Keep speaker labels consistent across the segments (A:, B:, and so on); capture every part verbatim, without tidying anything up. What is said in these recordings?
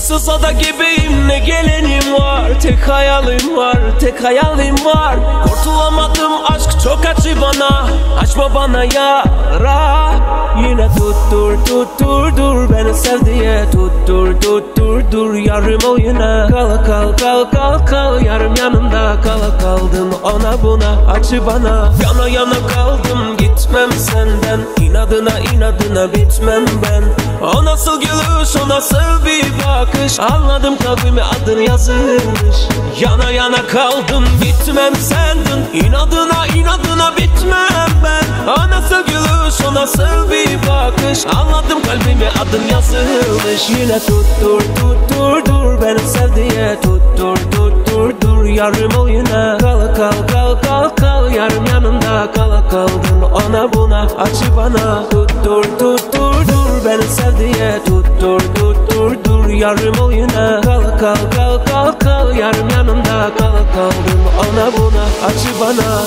A: Issız ada gibiyim, ne gelenim var. Tek hayalim var, tek hayalim var. Kurtulamadım, aşk çok acı bana. Açma bana yara. Yine tuttur tuttur dur beni sev diye. Tuttur tuttur dur yarım ol yine. Kal kal kal kal kal yarım yanımda. Kala kaldım ona buna acı bana. Yana yana kaldım gitmem senden. İnadına inadına bitmem ben. O nasıl gülüş, o nasıl bir bakış. Anladım kalbime adın yazılmış. Yana yana kaldım gitmem senden. İnadına inadına bitmem ben. O nasıl gülüş, o nasıl bir bakış. Anladım kalbime adın yazılmış. Yine tuttur tuttur dur beni sev diye. Tuttur tuttur dur yarım ol yine. Kala kal kal kal kal yarım yanımda. Kala kaldım ona buna acı bana. Tuttur tuttur dur beni sev diye. Tuttur tuttur dur yarım ol yine. Kala kal kal kal kal yarım yanımda. Kala kaldım ona buna acı bana.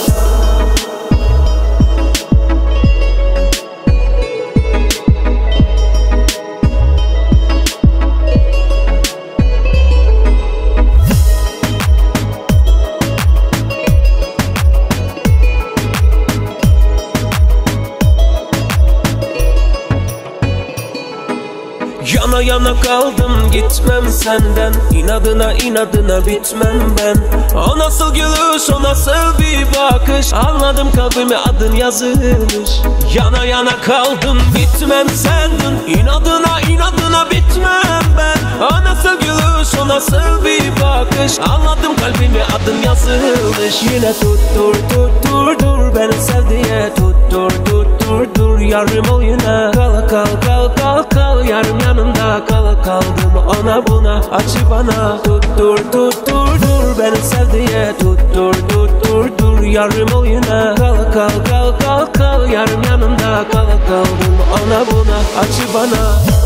A: Yana yana kaldım gitmem senden. İnadına inadına bitmem ben. O nasıl gülüş, o nasıl bir bakış. Anladım kalbime adın yazılmış. Yana yana kaldım gitmem senden. İnadına inadına bitmem ben. O nasıl gülüş, o nasıl bir bakış. Anladım kalbime adın yazılmış. Yine tuttur tuttur dur beni sev diye. Tuttur tuttur dur yarım ol yine. Kala kal kal kal kal yarım yanımda. Kala kaldım ona buna acı bana. Tuttur tuttur dur beni sev diye. Tuttur tuttur dur yarım ol yine. Kala kal kal kal kal yarım yanımda. Kala kaldım ona buna acı bana.